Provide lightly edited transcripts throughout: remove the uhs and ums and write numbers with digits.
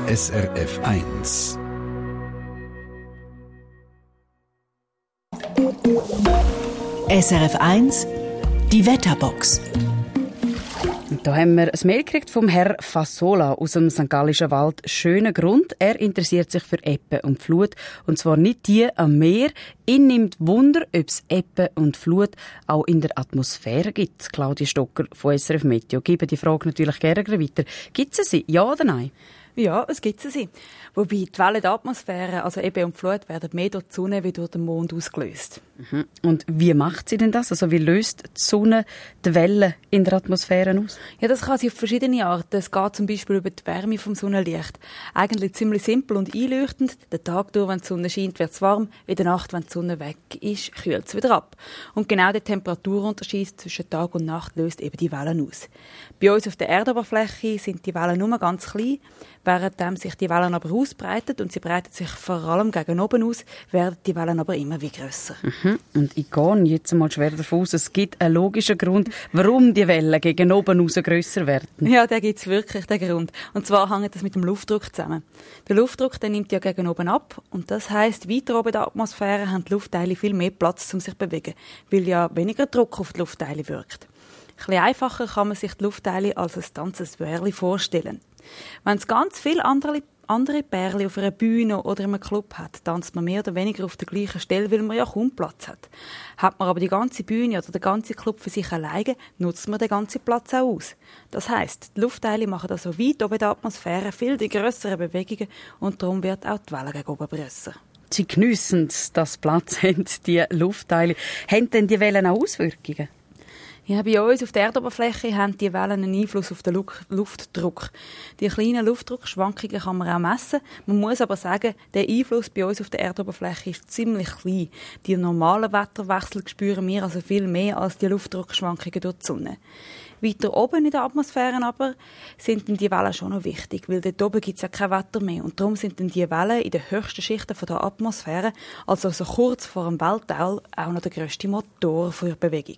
SRF 1. SRF 1, die Wetterbox. Da haben wir ein Mail gekriegt vom Herr Fassola aus dem St. Gallischen Wald. Schöner Grund, er interessiert sich für Ebbe und Flut. Und zwar nicht die am Meer. Ihn nimmt Wunder, ob es Ebbe und Flut auch in der Atmosphäre gibt. Claudia Stocker von SRF Meteo. Gebe die Frage natürlich gerne weiter. Gibt es sie, ja oder nein? Ja, es gibt sie. Wobei die Wellen der Atmosphäre, also Ebbe und Flut, werden mehr durch die Sonne wie durch den Mond ausgelöst. Mhm. Und wie macht sie denn das? Also wie löst die Sonne die Wellen in der Atmosphäre aus? Ja, das kann sie auf verschiedene Arten. Es geht zum Beispiel über die Wärme vom Sonnenlicht. Eigentlich ziemlich simpel und einleuchtend. Den Tag durch, wenn die Sonne scheint, wird es warm. In der Nacht, wenn die Sonne weg ist, kühlt es wieder ab. Und genau der Temperaturunterschied zwischen Tag und Nacht löst eben die Wellen aus. Bei uns auf der Erdoberfläche sind die Wellen nur ganz klein. Während sich die Wellen aber ausbreiten, und sie breiten sich vor allem gegen oben aus, werden die Wellen aber immer wie grösser. Mhm. Und ich gehe jetzt mal schwer davon aus, es gibt einen logischen Grund, warum die Wellen gegen oben raus grösser werden. Ja, da gibt es wirklich den Grund. Und zwar hängt das mit dem Luftdruck zusammen. Der Luftdruck, der nimmt ja gegen oben ab. Und das heisst, weiter oben in der Atmosphäre haben die Luftteile viel mehr Platz, um sich zu bewegen, weil ja weniger Druck auf die Luftteile wirkt. Ein bisschen einfacher kann man sich die Luftteile als ein ganzes Bärli vorstellen. Wenn es ganz viele andere Bärli auf einer Bühne oder in einem Club hat, tanzt man mehr oder weniger auf der gleichen Stelle, weil man ja kaum Platz hat. Hat man aber die ganze Bühne oder den ganzen Club für sich alleine, nutzt man den ganzen Platz auch aus. Das heisst, die Luftteile machen also weit oben in der Atmosphäre viel die grösseren Bewegungen und darum wird auch die Welle gegen oben grösser. Sie geniessen, dass Platz haben, die Luftteile. Haben denn die Wellen auch Auswirkungen? Ja, bei uns auf der Erdoberfläche haben die Wellen einen Einfluss auf den Luftdruck. Die kleinen Luftdruckschwankungen kann man auch messen. Man muss aber sagen, der Einfluss bei uns auf der Erdoberfläche ist ziemlich klein. Die normalen Wetterwechsel spüren wir also viel mehr als die Luftdruckschwankungen durch die Sonne. Weiter oben in der Atmosphäre aber sind die Wellen schon noch wichtig, weil dort oben gibt es ja kein Wetter mehr. Und darum sind die Wellen in den höchsten Schichten der Atmosphäre, also so kurz vor dem Weltall, auch noch der grösste Motor für Bewegung.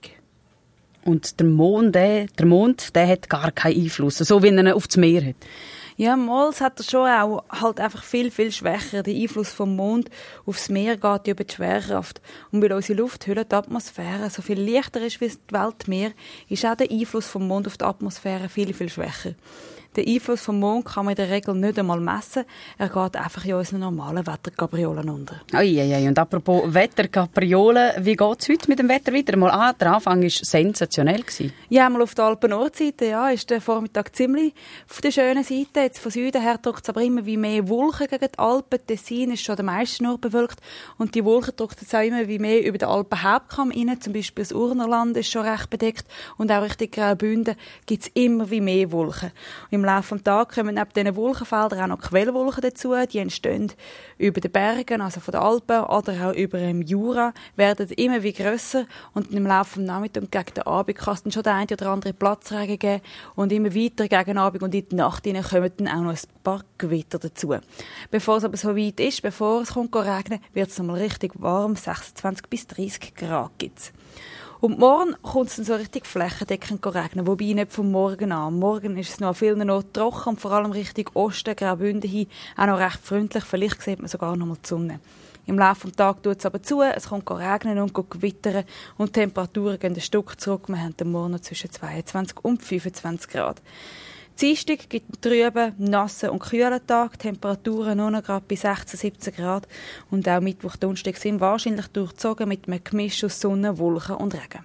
Und der Mond, der hat gar keinen Einfluss, so wie er ihn auf das Meer hat. Ja, Mols hat er schon auch halt einfach viel, viel schwächer. Der Einfluss vom Mond aufs Meer geht über die Schwerkraft. Und weil unsere Lufthülle, die Atmosphäre, so viel leichter ist wie die Weltmeer, ist auch der Einfluss vom Mond auf die Atmosphäre viel, viel schwächer. Den Einfluss vom Mond kann man in der Regel nicht einmal messen. Er geht einfach in unseren normalen Wetterkapriolen unter. Und apropos Wetterkapriolen, wie geht es heute mit dem Wetter weiter? Der Anfang war sensationell. Ja, mal auf der Alpen-Nordseite ist der Vormittag ziemlich auf der schönen Seite. Jetzt von Süden her drückt es aber immer wie mehr Wolken gegen die Alpen. Tessin ist schon der meiste nur bewölkt. Und die Wolken drückt jetzt auch immer wie mehr über den Alpenhauptkamm rein. Zum Beispiel das Urnerland ist schon recht bedeckt. Und auch Richtung Graubünden gibt es immer wie mehr Wolken. Im Laufe des Tages kommen neben diesen Wolkenfeldern auch noch Quellwolken dazu. Die entstehen über den Bergen, also von den Alpen oder auch über dem Jura, werden immer wie grösser und im Laufe des Nachmittags und gegen den Abend kann es dann schon den einen oder anderen Platzregen geben und immer weiter gegen den Abend und in die Nacht hinein kommen dann auch noch ein paar Gewitter dazu. Bevor es aber so weit ist, bevor es regnen wird es einmal richtig warm, 26 bis 30 Grad gibt's. Und morgen kommt es dann so richtig flächendeckend regnen, wobei nicht vom Morgen an. Morgen ist es noch an vielen Orten trocken und vor allem Richtung Osten, Graubünden hin, auch noch recht freundlich. Vielleicht sieht man sogar noch mal die Sonne. Im Laufe des Tages tut es aber zu, es kommt regnen und gewittern und die Temperaturen gehen ein Stück zurück. Wir haben den Morgen noch zwischen 22 und 25 Grad. Dienstag gibt einen trüben, nassen und kühlen Tag, Temperaturen nur noch gerade bei 16, 17 Grad. Und auch Mittwoch, Donnerstag sind wahrscheinlich durchzogen mit einem Gemisch aus Sonne, Wolken und Regen.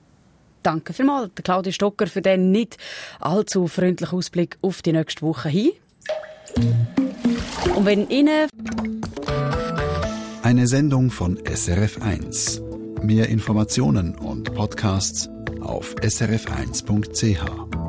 Danke vielmals, Claudia Stocker, für den nicht allzu freundlichen Ausblick auf die nächste Woche hin. Und wenn Ihnen... Eine Sendung von SRF 1. Mehr Informationen und Podcasts auf srf1.ch.